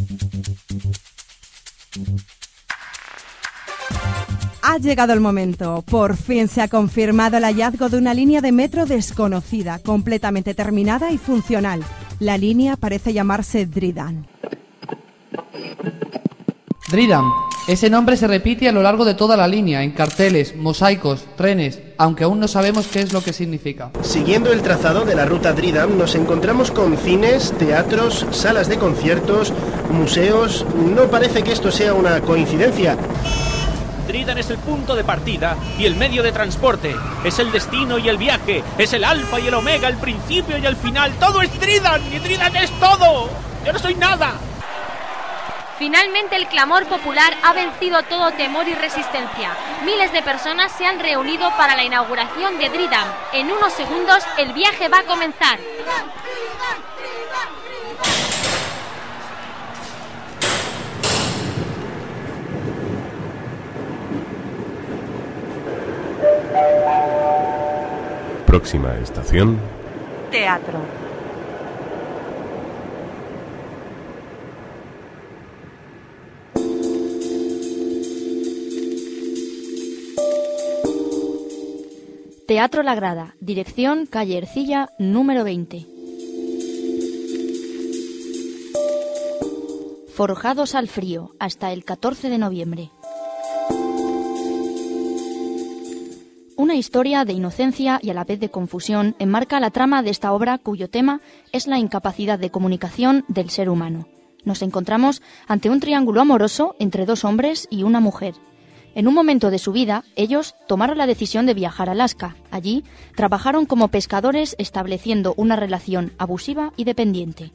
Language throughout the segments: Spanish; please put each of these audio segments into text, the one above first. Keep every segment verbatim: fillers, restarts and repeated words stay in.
Ha llegado el momento. Por fin se ha confirmado el hallazgo de una línea de metro desconocida, completamente terminada y funcional. La línea parece llamarse Dridan. Dridan. Ese nombre se repite a lo largo de toda la línea, en carteles, mosaicos, trenes, aunque aún no sabemos qué es lo que significa. Siguiendo el trazado de la ruta Dridan, nos encontramos con cines, teatros, salas de conciertos, museos. No parece que esto sea una coincidencia. Dridan es el punto de partida y el medio de transporte. Es el destino y el viaje. Es el alfa y el omega, el principio y el final. ¡Todo es Dridan! ¡Y Dridan es todo! ¡Yo no soy nada! Finalmente el clamor popular ha vencido todo temor y resistencia. Miles de personas se han reunido para la inauguración de Dridan. En unos segundos el viaje va a comenzar. Próxima estación: Teatro. Teatro La Grada, dirección calle Ercilla, número veinte. Forjados al frío, hasta el catorce de noviembre. Una historia de inocencia y a la vez de confusión enmarca la trama de esta obra, cuyo tema es la incapacidad de comunicación del ser humano. Nos encontramos ante un triángulo amoroso entre dos hombres y una mujer. En un momento de su vida, ellos tomaron la decisión de viajar a Alaska. Allí, trabajaron como pescadores, estableciendo una relación abusiva y dependiente.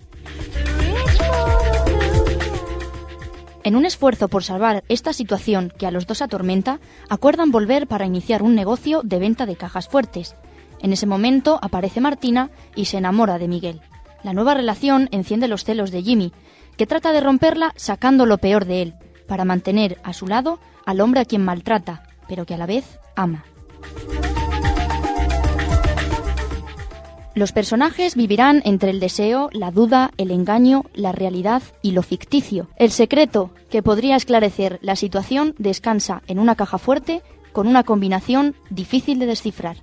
En un esfuerzo por salvar esta situación que a los dos atormenta, acuerdan volver para iniciar un negocio de venta de cajas fuertes. En ese momento aparece Martina y se enamora de Miguel. La nueva relación enciende los celos de Jimmy, que trata de romperla sacando lo peor de él, para mantener a su lado al hombre a quien maltrata, pero que a la vez ama. Los personajes vivirán entre el deseo, la duda, el engaño, la realidad y lo ficticio. El secreto que podría esclarecer la situación descansa en una caja fuerte con una combinación difícil de descifrar.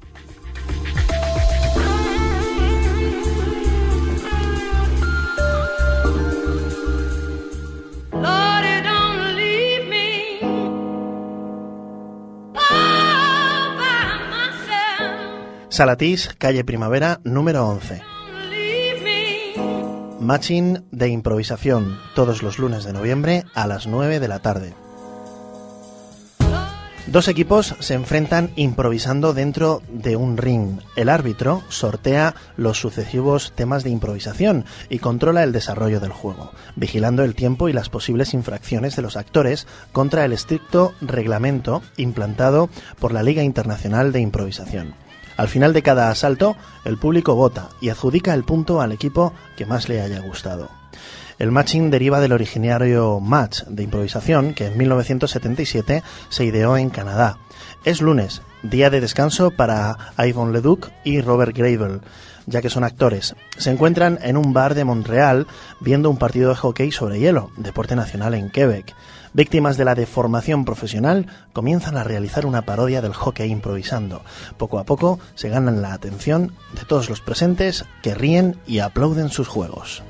Salatís, calle Primavera, número once. Matching de improvisación, todos los lunes de noviembre a las nueve de la tarde. Dos equipos se enfrentan improvisando dentro de un ring. El árbitro sortea los sucesivos temas de improvisación y controla el desarrollo del juego, vigilando el tiempo y las posibles infracciones de los actores contra el estricto reglamento implantado por la Liga Internacional de Improvisación. Al final de cada asalto, el público vota y adjudica el punto al equipo que más le haya gustado. El matching deriva del originario match de improvisación que en mil novecientos setenta y siete se ideó en Canadá. Es lunes, día de descanso para Yvon Leduc y Robert Gravel, ya que son actores. Se encuentran en un bar de Montreal viendo un partido de hockey sobre hielo, deporte nacional en Quebec. Víctimas de la deformación profesional, comienzan a realizar una parodia del hockey improvisando. Poco a poco se ganan la atención de todos los presentes que ríen y aplauden sus juegos.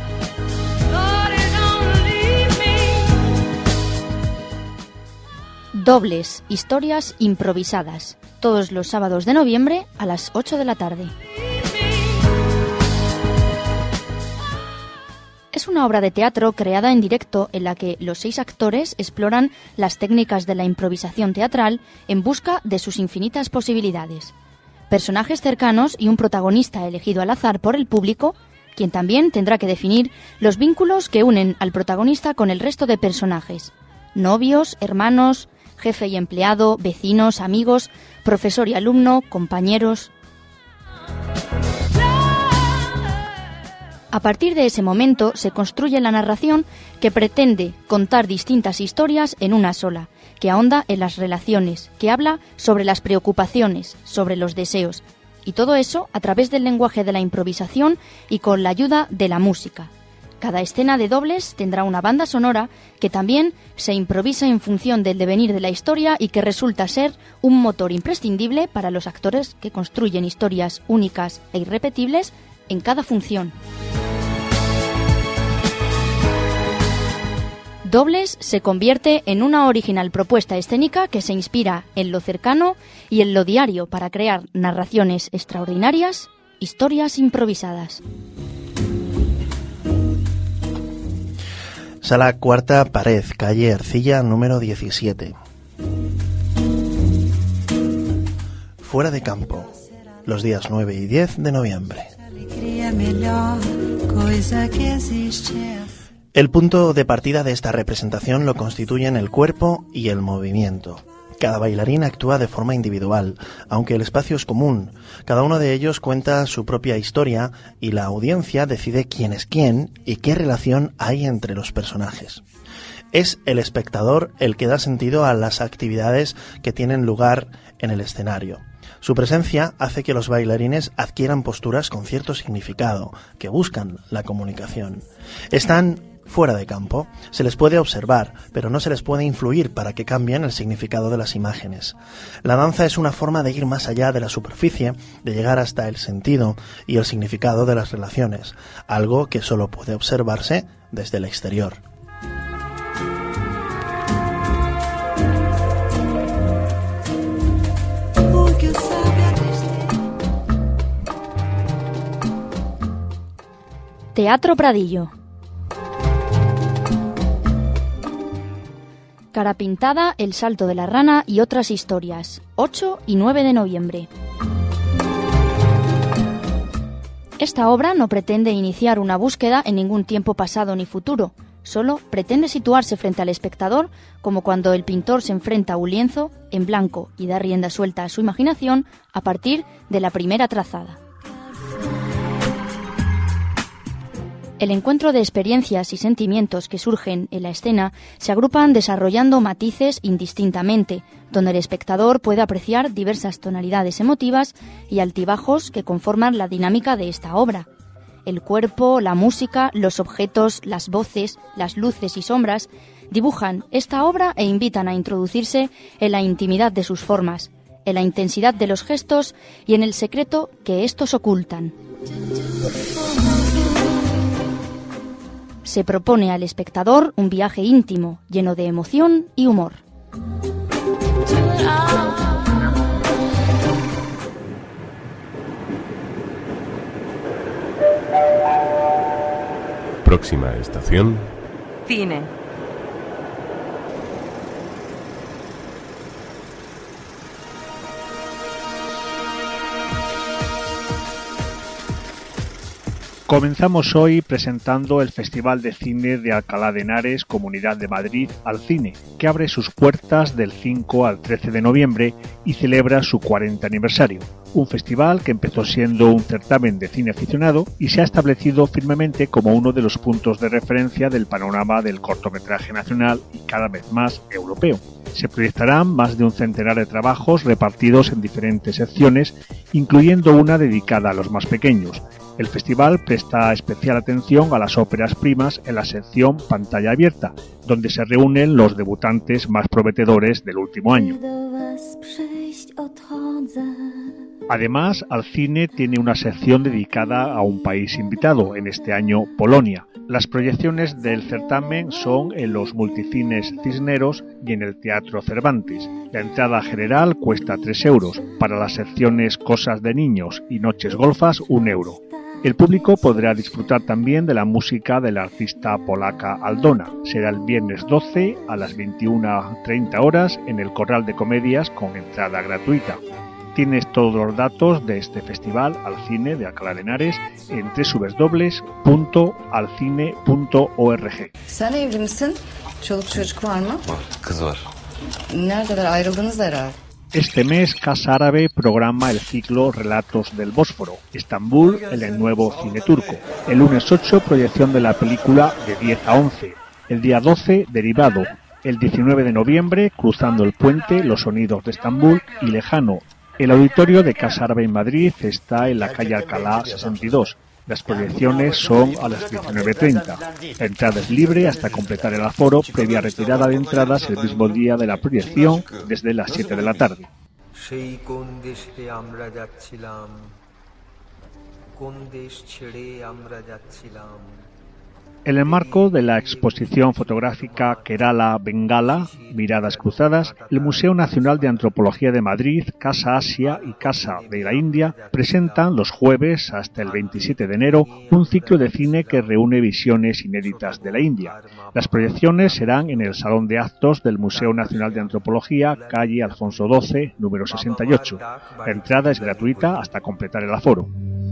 Dobles, historias improvisadas, todos los sábados de noviembre a las ocho de la tarde. Es una obra de teatro creada en directo en la que los seis actores exploran las técnicas de la improvisación teatral en busca de sus infinitas posibilidades. Personajes cercanos y un protagonista elegido al azar por el público, quien también tendrá que definir los vínculos que unen al protagonista con el resto de personajes. Novios, hermanos, jefe y empleado, vecinos, amigos, profesor y alumno, compañeros. A partir de ese momento se construye la narración que pretende contar distintas historias en una sola, que ahonda en las relaciones, que habla sobre las preocupaciones, sobre los deseos, y todo eso a través del lenguaje de la improvisación y con la ayuda de la música. Cada escena de dobles tendrá una banda sonora que también se improvisa en función del devenir de la historia y que resulta ser un motor imprescindible para los actores que construyen historias únicas e irrepetibles en cada función. Dobles se convierte en una original propuesta escénica que se inspira en lo cercano y en lo diario para crear narraciones extraordinarias, historias improvisadas. Sala Cuarta Pared, calle Ercilla, número diecisiete. Fuera de campo, los días nueve y diez de noviembre. El punto de partida de esta representación lo constituyen el cuerpo y el movimiento. Cada bailarín actúa de forma individual, aunque el espacio es común. Cada uno de ellos cuenta su propia historia y la audiencia decide quién es quién y qué relación hay entre los personajes. Es el espectador el que da sentido a las actividades que tienen lugar en el escenario. Su presencia hace que los bailarines adquieran posturas con cierto significado, que buscan la comunicación. Están fuera de campo, se les puede observar, pero no se les puede influir para que cambien el significado de las imágenes. La danza es una forma de ir más allá de la superficie, de llegar hasta el sentido y el significado de las relaciones, algo que solo puede observarse desde el exterior. Teatro Pradillo. Cara pintada, El salto de la rana y otras historias, ocho y nueve de noviembre. Esta obra no pretende iniciar una búsqueda en ningún tiempo pasado ni futuro, solo pretende situarse frente al espectador como cuando el pintor se enfrenta a un lienzo en blanco y da rienda suelta a su imaginación a partir de la primera trazada. El encuentro de experiencias y sentimientos que surgen en la escena se agrupan desarrollando matices indistintamente, donde el espectador puede apreciar diversas tonalidades emotivas y altibajos que conforman la dinámica de esta obra. El cuerpo, la música, los objetos, las voces, las luces y sombras dibujan esta obra e invitan a introducirse en la intimidad de sus formas, en la intensidad de los gestos y en el secreto que estos ocultan. Se propone al espectador un viaje íntimo, lleno de emoción y humor. Próxima estación. Cine. Comenzamos hoy presentando el Festival de Cine de Alcalá de Henares, Comunidad de Madrid, Alcine, que abre sus puertas del cinco al trece de noviembre y celebra su cuarenta aniversario. Un festival que empezó siendo un certamen de cine aficionado y se ha establecido firmemente como uno de los puntos de referencia del panorama del cortometraje nacional y cada vez más europeo. Se proyectarán más de un centenar de trabajos repartidos en diferentes secciones, incluyendo una dedicada a los más pequeños. El festival presta especial atención a las óperas primas en la sección Pantalla Abierta, donde se reúnen los debutantes más prometedores del último año. Además, Alcine tiene una sección dedicada a un país invitado, en este año Polonia. Las proyecciones del certamen son en los multicines Cisneros y en el Teatro Cervantes. La entrada general cuesta tres euros, para las secciones Cosas de Niños y Noches Golfas un euro. El público podrá disfrutar también de la música de la artista polaca Aldona. Será el viernes doce a las veintiuna treinta horas en el Corral de Comedias con entrada gratuita. Tienes todos los datos de este festival Alcine de Alcalá de Henares en doble u doble u doble u punto alcine punto org. Sen evli misin? Çoluk çocuk var mı? Var, kız var. Neredeler? Ayrıldınız da herhalde. Este mes, Casa Árabe programa el ciclo Relatos del Bósforo, Estambul, en el nuevo cine turco. El lunes ocho, proyección de la película de diez a once. El día doce, Derivado. El diecinueve de noviembre, Cruzando el Puente, Los Sonidos de Estambul y Lejano. El auditorio de Casa Árabe en Madrid está en la calle Alcalá sesenta y dos. Las proyecciones son a las diecinueve treinta. La entrada es libre hasta completar el aforo, previa retirada de entradas el mismo día de la proyección desde las siete de la tarde. En el marco de la exposición fotográfica Kerala Bengala, Miradas Cruzadas, el Museo Nacional de Antropología de Madrid, Casa Asia y Casa de la India presentan los jueves hasta el veintisiete de enero un ciclo de cine que reúne visiones inéditas de la India. Las proyecciones serán en el Salón de Actos del Museo Nacional de Antropología, calle Alfonso doce, número sesenta y ocho. La entrada es gratuita hasta completar el aforo.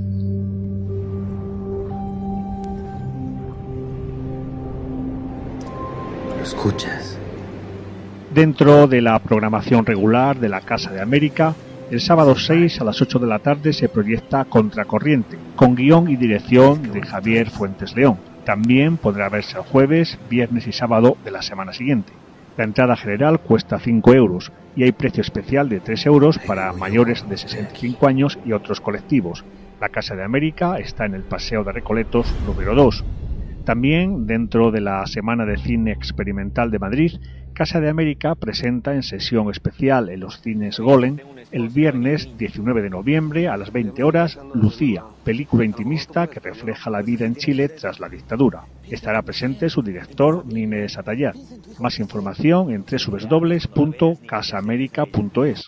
Escuchas. Dentro de la programación regular de la Casa de América, el sábado seis a las ocho de la tarde se proyecta Contracorriente, con guión y dirección de Javier Fuentes León. También podrá verse el jueves, viernes y sábado de la semana siguiente. La entrada general cuesta cinco euros y hay precio especial de tres euros para mayores de sesenta y cinco años y otros colectivos. La Casa de América está en el Paseo de Recoletos número dos. También, dentro de la Semana de Cine Experimental de Madrid, Casa de América presenta en sesión especial en los cines Golem el viernes diecinueve de noviembre a las veinte horas Lucía, película intimista que refleja la vida en Chile tras la dictadura. Estará presente su director Nine Satayat. Más información en doble u doble u doble u punto casa américa punto es.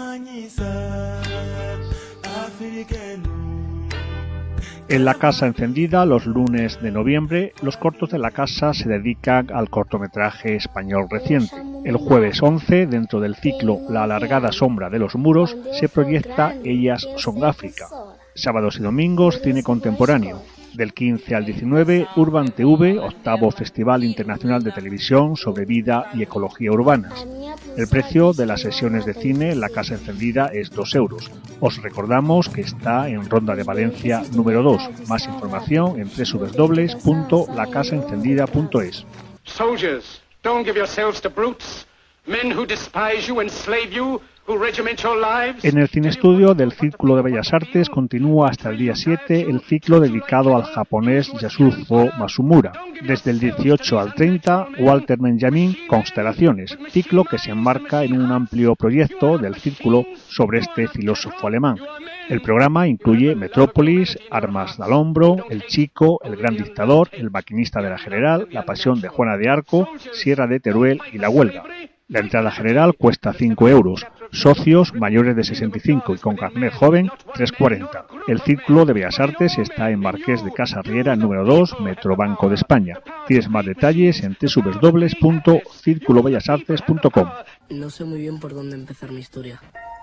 En la Casa Encendida, los lunes de noviembre, los cortos de la casa se dedican al cortometraje español reciente. El jueves once, dentro del ciclo La alargada sombra de los muros, se proyecta Ellas son África. Sábados y domingos, cine contemporáneo. Del quince al diecinueve, Urban T V, octavo Festival Internacional de Televisión sobre Vida y Ecología Urbanas. El precio de las sesiones de cine en la Casa Encendida es dos euros. Os recordamos que está en Ronda de Valencia número dos. Más información en doble u doble u doble u punto la casa encendida punto es. Soldiers, don't give yourselves to brutes, men who despise you, enslave you. En el Cineestudio del Círculo de Bellas Artes continúa hasta el día siete el ciclo dedicado al japonés Yasuzo Masumura. Desde el dieciocho al treinta, Walter Benjamin, Constelaciones, ciclo que se enmarca en un amplio proyecto del Círculo sobre este filósofo alemán. El programa incluye Metrópolis, Armas al hombro, El Chico, El Gran Dictador, El Maquinista de la General, La Pasión de Juana de Arco, Sierra de Teruel y La Huelga. La entrada general cuesta cinco euros. Socios mayores de sesenta y cinco y con carnet joven tres cuarenta. El Círculo de Bellas Artes está en Marqués de Casa Riera número dos, Metro Banco de España. Tienes más detalles en doble u doble u doble u punto círculo bellas artes punto com. No sé muy bien por dónde empezar mi historia.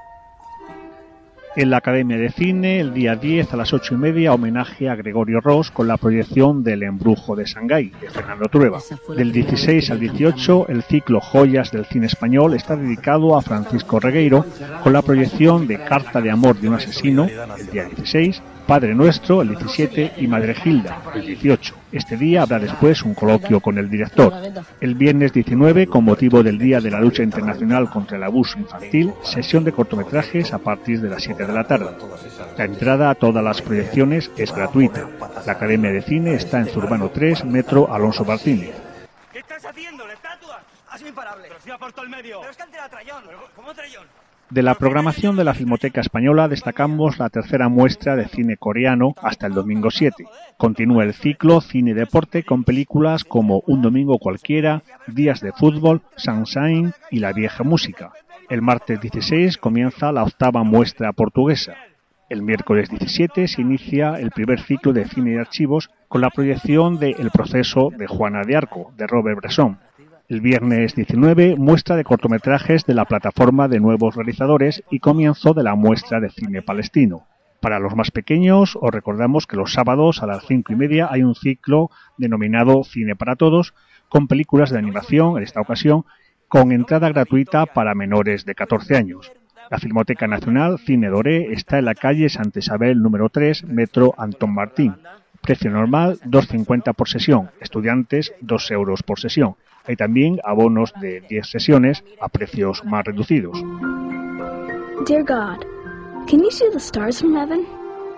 En la Academia de Cine, el día diez a las ocho y media, homenaje a Gregorio Ross con la proyección del Embrujo de Shanghái, de Fernando Trueba. Del dieciséis al dieciocho, el ciclo Joyas del Cine Español está dedicado a Francisco Regueiro con la proyección de Carta de Amor de un Asesino, el día dieciséis, Padre Nuestro, el diecisiete, y Madre Gilda, el dieciocho. Este día habrá después un coloquio con el director. El viernes diecinueve, con motivo del Día de la Lucha Internacional contra el Abuso Infantil, sesión de cortometrajes a partir de las siete de la tarde. La entrada a todas las proyecciones es gratuita. La Academia de Cine está en Zurbano tres, Metro Alonso Martínez. ¿Qué estás haciendo? ¡La estatua! ¡Hazme imparable! ¡Pero si ha puesto el medio! ¡Pero es que antes era Trayón! ¿Cómo Trayón? De la programación de la Filmoteca Española destacamos la tercera muestra de cine coreano hasta el domingo siete. Continúa el ciclo Cine y Deporte con películas como Un Domingo Cualquiera, Días de Fútbol, Sunshine y La Vieja Música. El martes dieciséis comienza la octava muestra portuguesa. El miércoles diecisiete se inicia el primer ciclo de cine y archivos con la proyección de El proceso de Juana de Arco, de Robert Bresson. El viernes diecinueve, muestra de cortometrajes de la plataforma de nuevos realizadores y comienzo de la muestra de cine palestino. Para los más pequeños, os recordamos que los sábados a las cinco y media hay un ciclo denominado Cine para Todos, con películas de animación, en esta ocasión, con entrada gratuita para menores de catorce años. La Filmoteca Nacional Cine Doré está en la calle Santa Isabel número tres, Metro Antón Martín. Precio normal, dos cincuenta por sesión. Estudiantes, dos euros por sesión. Hay también abonos de diez sesiones a precios más reducidos. Dear God, can you see the stars from heaven?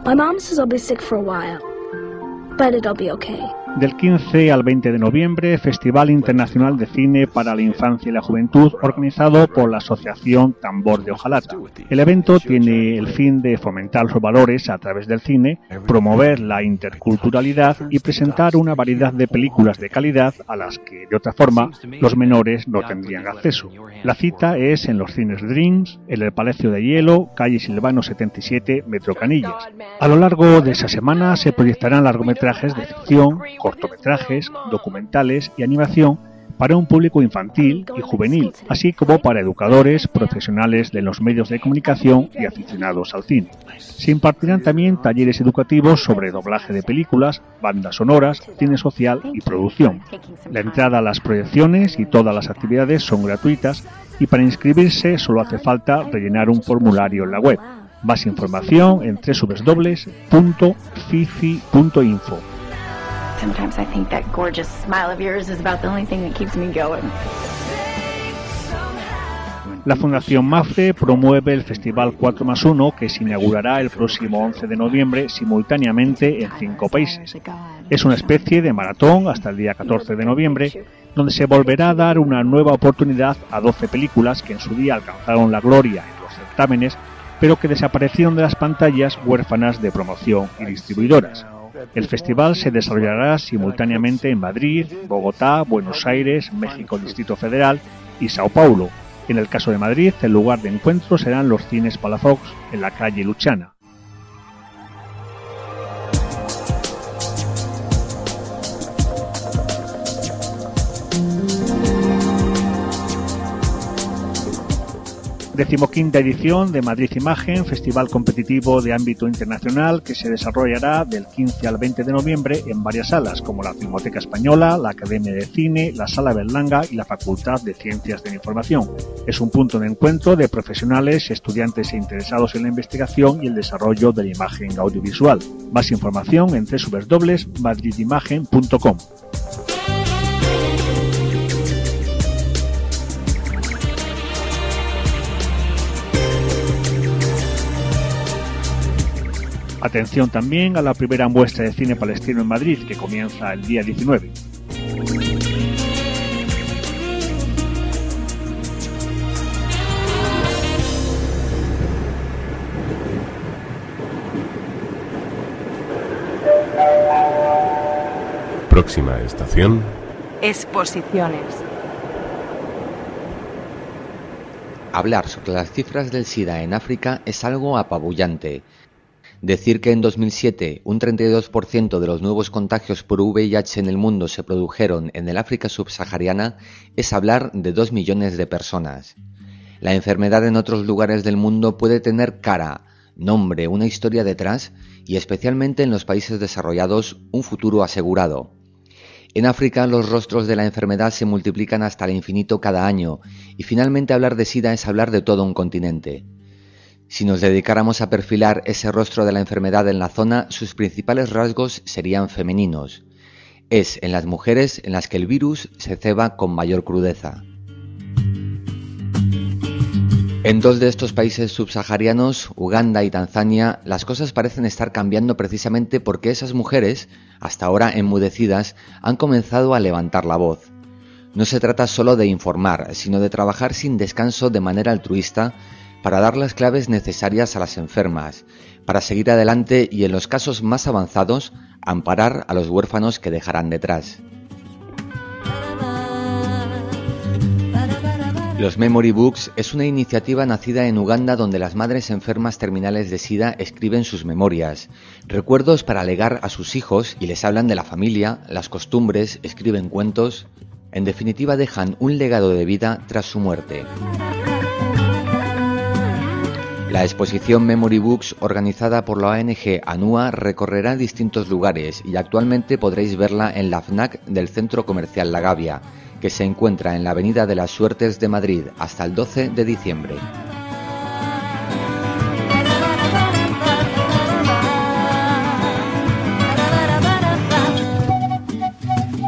My mom says I'll be sick for a while, but it'll be okay. Del quince al veinte de noviembre, Festival Internacional de Cine para la Infancia y la Juventud, organizado por la Asociación Tambor de Hojalata. El evento tiene el fin de fomentar los valores a través del cine, promover la interculturalidad y presentar una variedad de películas de calidad a las que, de otra forma, los menores no tendrían acceso. La cita es en los cines Dreams, en el Palacio de Hielo, calle Silvano setenta y siete, Metro Canillas. A lo largo de esa semana se proyectarán largometrajes de ficción, cortometrajes, documentales y animación para un público infantil y juvenil, así como para educadores, profesionales de los medios de comunicación y aficionados al cine. Se impartirán también talleres educativos sobre doblaje de películas, bandas sonoras, cine social y producción. La entrada a las proyecciones y todas las actividades son gratuitas y para inscribirse solo hace falta rellenar un formulario en la web. Más información en doble u doble u doble u punto fifi punto info. Sometimes I think that gorgeous smile of yours is about the only thing that keeps me going. La Fundación MAFRE promueve el Festival cuatro más uno que se inaugurará el próximo once de noviembre simultáneamente en cinco países. Es una especie de maratón hasta el día catorce de noviembre, donde se volverá a dar una nueva oportunidad a doce películas que en su día alcanzaron la gloria en los certámenes, pero que desaparecieron de las pantallas huérfanas de promoción y distribuidoras. El festival se desarrollará simultáneamente en Madrid, Bogotá, Buenos Aires, México Distrito Federal y Sao Paulo. En el caso de Madrid, el lugar de encuentro serán los cines Palafox en la calle Luchana. Decimoquinta edición de Madrid Imagen, festival competitivo de ámbito internacional que se desarrollará del quince al veinte de noviembre en varias salas como la Filmoteca Española, la Academia de Cine, la Sala Berlanga y la Facultad de Ciencias de la Información. Es un punto de encuentro de profesionales, estudiantes e interesados en la investigación y el desarrollo de la imagen audiovisual. Más información en doble u doble u doble u punto madrid imagen punto com. Atención también a la primera muestra de cine palestino en Madrid, que comienza el día diecinueve. Próxima estación. Exposiciones. Hablar sobre las cifras del SIDA en África es algo apabullante. Decir que en dos mil siete un treinta y dos por ciento de los nuevos contagios por V I H en el mundo se produjeron en el África subsahariana es hablar de dos millones de personas. La enfermedad en otros lugares del mundo puede tener cara, nombre, una historia detrás y especialmente en los países desarrollados un futuro asegurado. En África los rostros de la enfermedad se multiplican hasta el infinito cada año y finalmente hablar de SIDA es hablar de todo un continente. Si nos dedicáramos a perfilar ese rostro de la enfermedad en la zona, sus principales rasgos serían femeninos. Es en las mujeres en las que el virus se ceba con mayor crudeza. En dos de estos países subsaharianos, Uganda y Tanzania, las cosas parecen estar cambiando precisamente porque esas mujeres, hasta ahora enmudecidas, han comenzado a levantar la voz. No se trata solo de informar, sino de trabajar sin descanso de manera altruista para dar las claves necesarias a las enfermas, para seguir adelante y en los casos más avanzados, amparar a los huérfanos que dejarán detrás. Los Memory Books es una iniciativa nacida en Uganda donde las madres enfermas terminales de SIDA escriben sus memorias, recuerdos para legar a sus hijos y les hablan de la familia, las costumbres, escriben cuentos, en definitiva dejan un legado de vida tras su muerte. La exposición Memory Books, organizada por la O N G ANUA, recorrerá distintos lugares y actualmente podréis verla en la FNAC del Centro Comercial La Gavia, que se encuentra en la Avenida de las Suertes de Madrid hasta el doce de diciembre.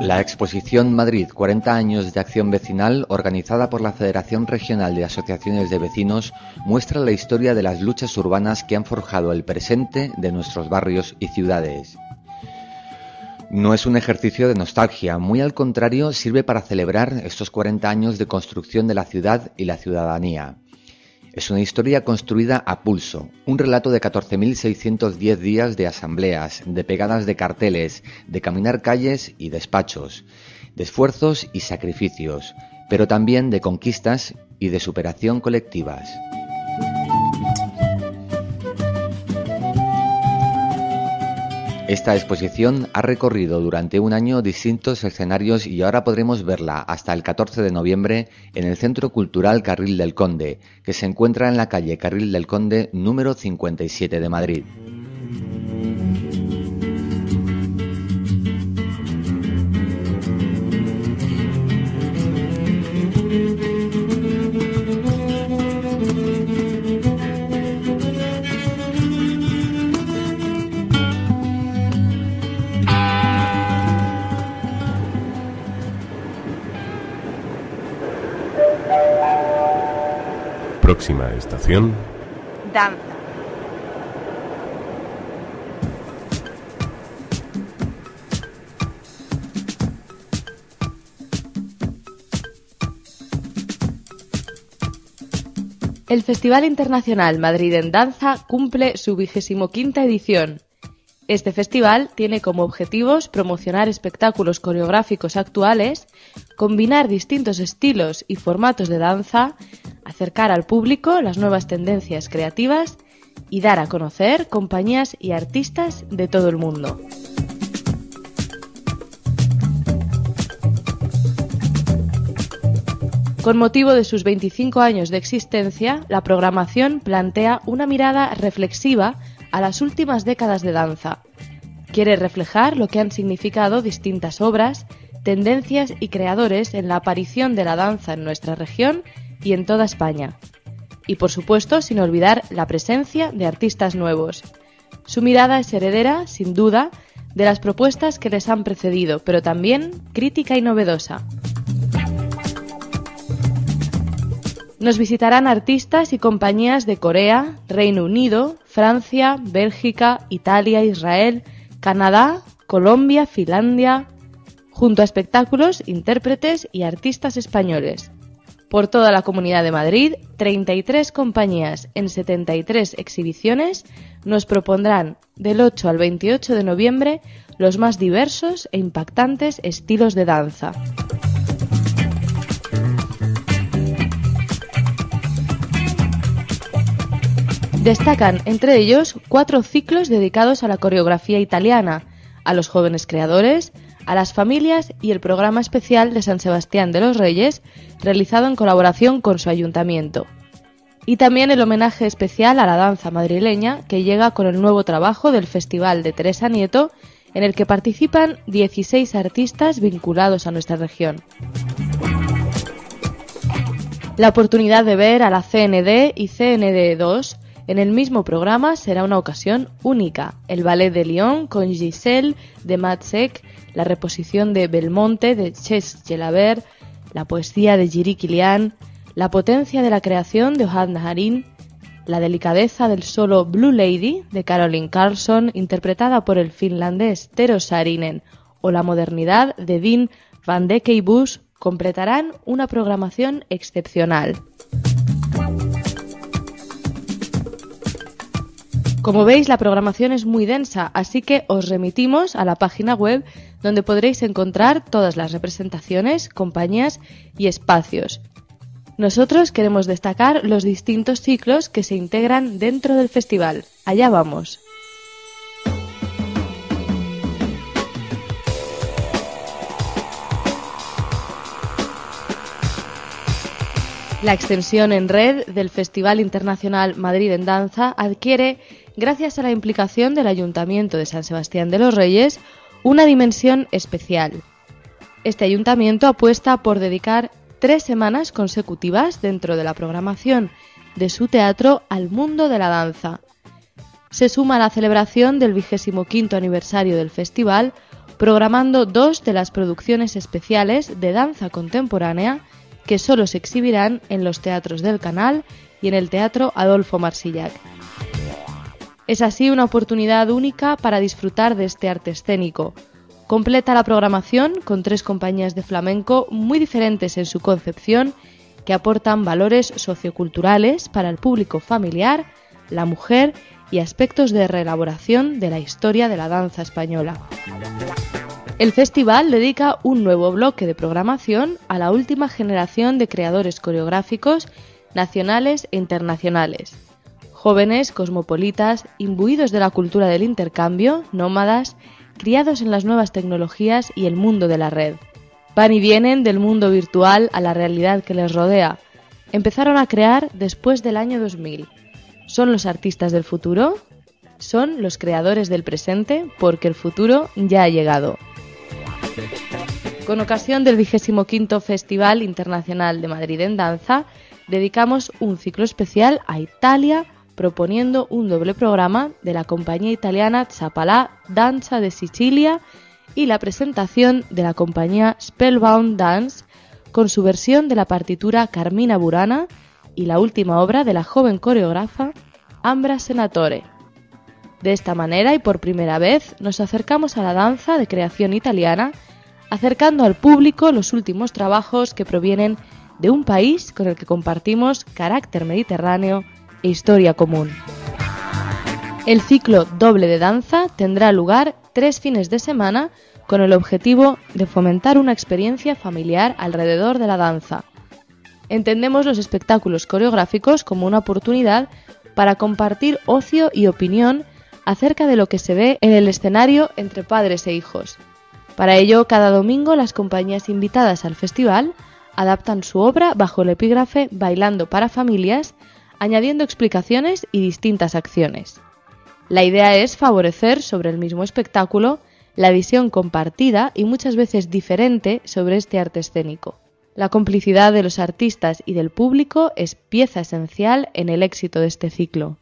La exposición Madrid cuarenta años de acción vecinal, organizada por la Federación Regional de Asociaciones de Vecinos, muestra la historia de las luchas urbanas que han forjado el presente de nuestros barrios y ciudades. No es un ejercicio de nostalgia, muy al contrario, sirve para celebrar estos cuarenta años de construcción de la ciudad y la ciudadanía. Es una historia construida a pulso, un relato de catorce mil seiscientos diez días de asambleas, de pegadas de carteles, de caminar calles y despachos, de esfuerzos y sacrificios, pero también de conquistas y de superación colectivas. Esta exposición ha recorrido durante un año distintos escenarios y ahora podremos verla hasta el catorce de noviembre en el Centro Cultural Carril del Conde, que se encuentra en la calle Carril del Conde número cincuenta y siete de Madrid. Próxima estación. Danza. El Festival Internacional Madrid en Danza cumple su vigésimo quinta edición. Este festival tiene como objetivos promocionar espectáculos coreográficos actuales, combinar distintos estilos y formatos de danza, acercar al público las nuevas tendencias creativas y dar a conocer compañías y artistas de todo el mundo. Con motivo de sus veinticinco años de existencia, la programación plantea una mirada reflexiva a las últimas décadas de danza. Quiere reflejar lo que han significado distintas obras, tendencias y creadores en la aparición de la danza en nuestra región y en toda España. Y por supuesto, sin olvidar la presencia de artistas nuevos. Su mirada es heredera, sin duda, de las propuestas que les han precedido, pero también crítica y novedosa. Nos visitarán artistas y compañías de Corea, Reino Unido, Francia, Bélgica, Italia, Israel, Canadá, Colombia, Finlandia, junto a espectáculos, intérpretes y artistas españoles. Por toda la Comunidad de Madrid, treinta y tres compañías en setenta y tres exhibiciones nos propondrán del ocho al veintiocho de noviembre los más diversos e impactantes estilos de danza. Destacan entre ellos cuatro ciclos dedicados a la coreografía italiana, a los jóvenes creadores, a las familias y el programa especial de San Sebastián de los Reyes, realizado en colaboración con su ayuntamiento. Y también el homenaje especial a la danza madrileña, que llega con el nuevo trabajo del Festival de Teresa Nieto, en el que participan dieciséis artistas vinculados a nuestra región. La oportunidad de ver a la C N D y C N D dos en el mismo programa será una ocasión única. El Ballet de Lyon con Giselle de Matzek, la reposición de Belmonte de Ches Gelabert, la poesía de Jiri Kilian, la potencia de la creación de Ohad Naharin, la delicadeza del solo Blue Lady de Caroline Carlson, interpretada por el finlandés Tero Saarinen, o la modernidad de Dean van de Keibus, completarán una programación excepcional. Como veis, la programación es muy densa, así que os remitimos a la página web donde podréis encontrar todas las representaciones, compañías y espacios. Nosotros queremos destacar los distintos ciclos que se integran dentro del festival. Allá vamos. La extensión en red del Festival Internacional Madrid en Danza adquiere, gracias a la implicación del Ayuntamiento de San Sebastián de los Reyes, una dimensión especial. Este ayuntamiento apuesta por dedicar tres semanas consecutivas dentro de la programación de su teatro al mundo de la danza. Se suma a la celebración del vigésimo quinto aniversario del festival programando dos de las producciones especiales de danza contemporánea que solo se exhibirán en los teatros del Canal y en el Teatro Adolfo Marsillac. Es así una oportunidad única para disfrutar de este arte escénico. Completa la programación con tres compañías de flamenco muy diferentes en su concepción, que aportan valores socioculturales para el público familiar, la mujer y aspectos de reelaboración de la historia de la danza española. El festival dedica un nuevo bloque de programación a la última generación de creadores coreográficos nacionales e internacionales. Jóvenes, cosmopolitas, imbuidos de la cultura del intercambio, nómadas, criados en las nuevas tecnologías y el mundo de la red. Van y vienen del mundo virtual a la realidad que les rodea. Empezaron a crear después del año dos mil. ¿Son los artistas del futuro? Son los creadores del presente, porque el futuro ya ha llegado. Con ocasión del vigésimo quinto Festival Internacional de Madrid en Danza, dedicamos un ciclo especial a Italia, proponiendo un doble programa de la compañía italiana Zappalà Danza de Sicilia y la presentación de la compañía Spellbound Dance con su versión de la partitura Carmina Burana y la última obra de la joven coreógrafa Ambra Senatore. De esta manera y por primera vez nos acercamos a la danza de creación italiana, acercando al público los últimos trabajos que provienen de un país con el que compartimos carácter mediterráneo e historia común. El ciclo doble de danza tendrá lugar tres fines de semana con el objetivo de fomentar una experiencia familiar alrededor de la danza. Entendemos los espectáculos coreográficos como una oportunidad para compartir ocio y opinión acerca de lo que se ve en el escenario entre padres e hijos. Para ello, cada domingo las compañías invitadas al festival adaptan su obra bajo el epígrafe Bailando para familias, añadiendo explicaciones y distintas acciones. La idea es favorecer sobre el mismo espectáculo la visión compartida y muchas veces diferente sobre este arte escénico. La complicidad de los artistas y del público es pieza esencial en el éxito de este ciclo.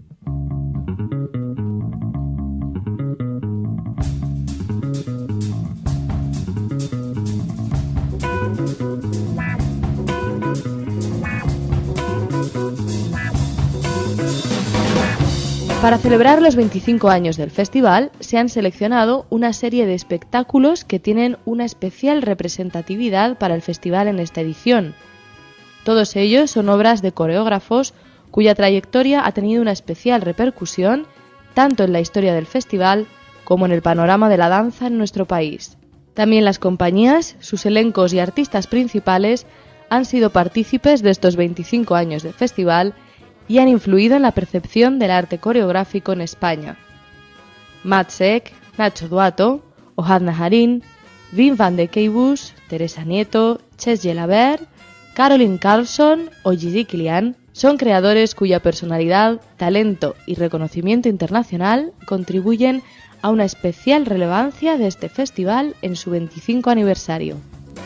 Para celebrar los veinticinco años del festival, se han seleccionado una serie de espectáculos que tienen una especial representatividad para el festival en esta edición. Todos ellos son obras de coreógrafos cuya trayectoria ha tenido una especial repercusión tanto en la historia del festival como en el panorama de la danza en nuestro país. También las compañías, sus elencos y artistas principales han sido partícipes de estos veinticinco años del festival y han influido en la percepción del arte coreográfico en España. Matsek, Nacho Duato, Ohad Naharin, Wim van de Keibus, Teresa Nieto, Ches Gelabert, Caroline Carlson o Gigi Kilian son creadores cuya personalidad, talento y reconocimiento internacional contribuyen a una especial relevancia de este festival en su veinticinco aniversario.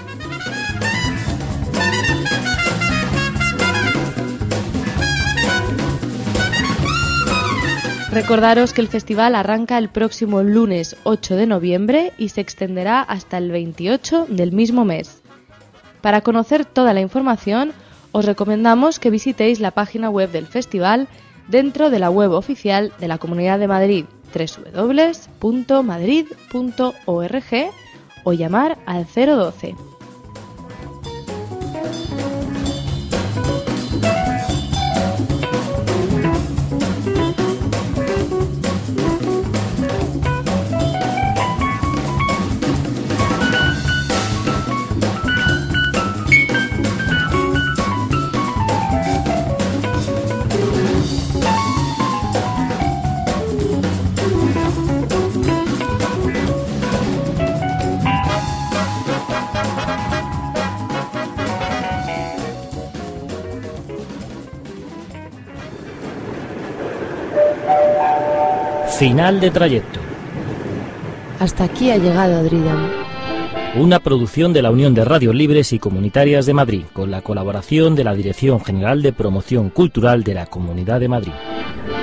Recordaros que el festival arranca el próximo lunes ocho de noviembre y se extenderá hasta el veintiocho del mismo mes. Para conocer toda la información, os recomendamos que visitéis la página web del festival dentro de la web oficial de la Comunidad de Madrid, doble u doble u doble u punto madrid punto org, o llamar al cero doce. Final de trayecto. Hasta aquí ha llegado Dridam. Una producción de la Unión de Radios Libres y Comunitarias de Madrid, con la colaboración de la Dirección General de Promoción Cultural de la Comunidad de Madrid.